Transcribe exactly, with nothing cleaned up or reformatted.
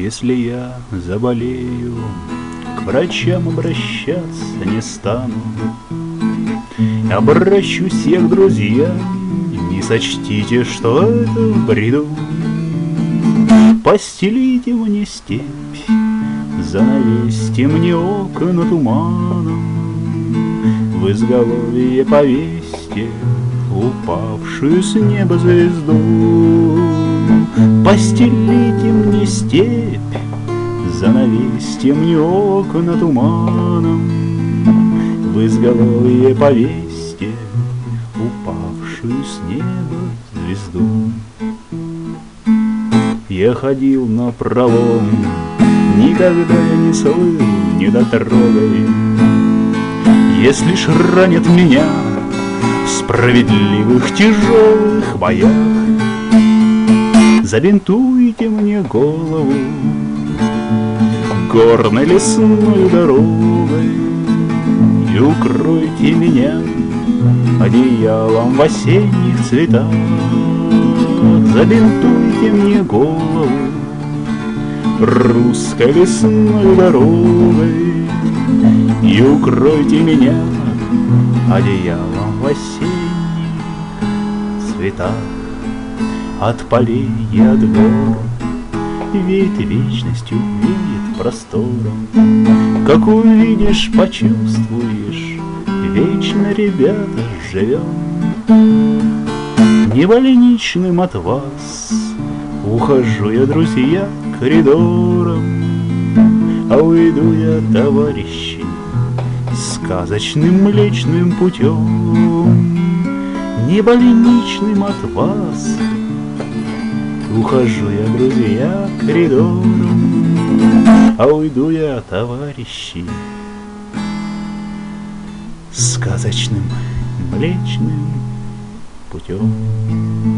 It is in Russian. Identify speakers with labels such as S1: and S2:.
S1: Если я заболею, к врачам обращаться не стану. Обращусь я к друзьям, не сочтите, что это в бреду. Постелите мне степь, занавесьте мне окна туманом, в изголовье повесьте упавшую с неба звезду. Постелите мне степь, занавесьте мне окна туманом, в изголовье повесьте упавшую с неба звезду. Я ходил напролом, никогда я не слыл недотрогой. Если ж ранят меня в справедливых тяжелых боях, забинтуйте мне голову горной лесной дорогой и укройте меня одеялом в осенних цветах. Забинтуйте мне голову русской лесной дорогой и укройте меня одеялом в осенних цветах. От полей и от гор веет вечностью, веет простором. Как увидишь, почувствуешь, вечно, ребята, живем. Не больничным от вас ухожу я, друзья, коридором, а уйду я, товарищи, сказочным млечным путем. Не больничным от вас ухожу я, друзья, коридором, а уйду я, товарищи, сказочным млечным путем.